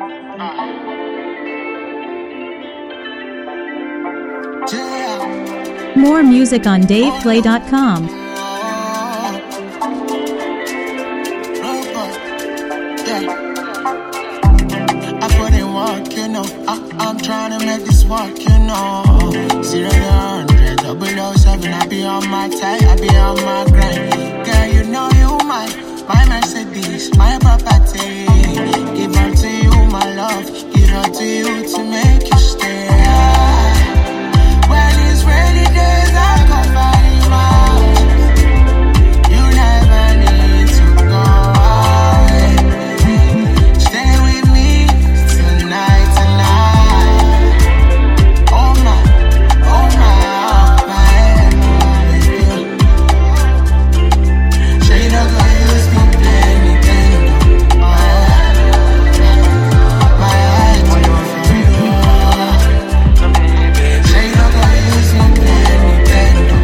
More music on DavePlay.com. I put in work, you know. I'm trying to make this work, you know. 0 to 100, 007. I be on my tie, I be on my grind. Girl, you know you my Mercedes, my property. Give her to you, my love. Give her to you to make you stay. When it's rainy days, I go find my house. You never need to go away. Stay with me tonight. Oh my, she don't go use me play Nintendo. My eyes on you for you. She don't go use me play Nintendo.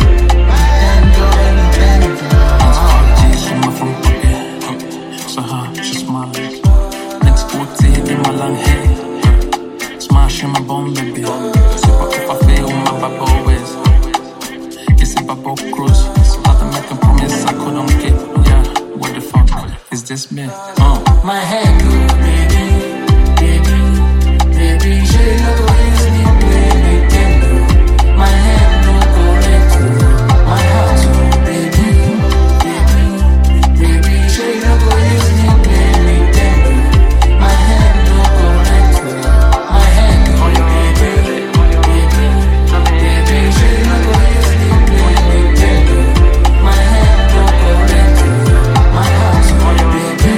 She's my phone, so her, she's smiling. Next 40 in my long hair. Smash in my bone, baby. Sip up if I feel my bubble ways. It's a bubble cruise. Not to make a promise I couldn't get. Yeah, what the fuck is this me? My head good, baby. She no go use me play Nintendo. My head no correct to my house, baby. She no go use me play Nintendo. My head no correct to my head, baby. She no go use me play Nintendo. My head no correct to my house, baby.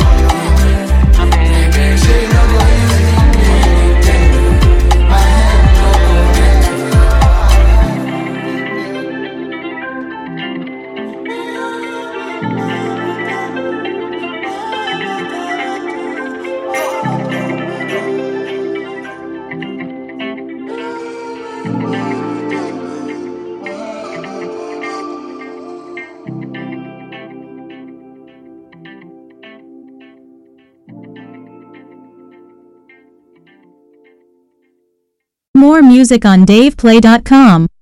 She no go use me play Nintendo. My head no correct to. More music on DavePlay.com.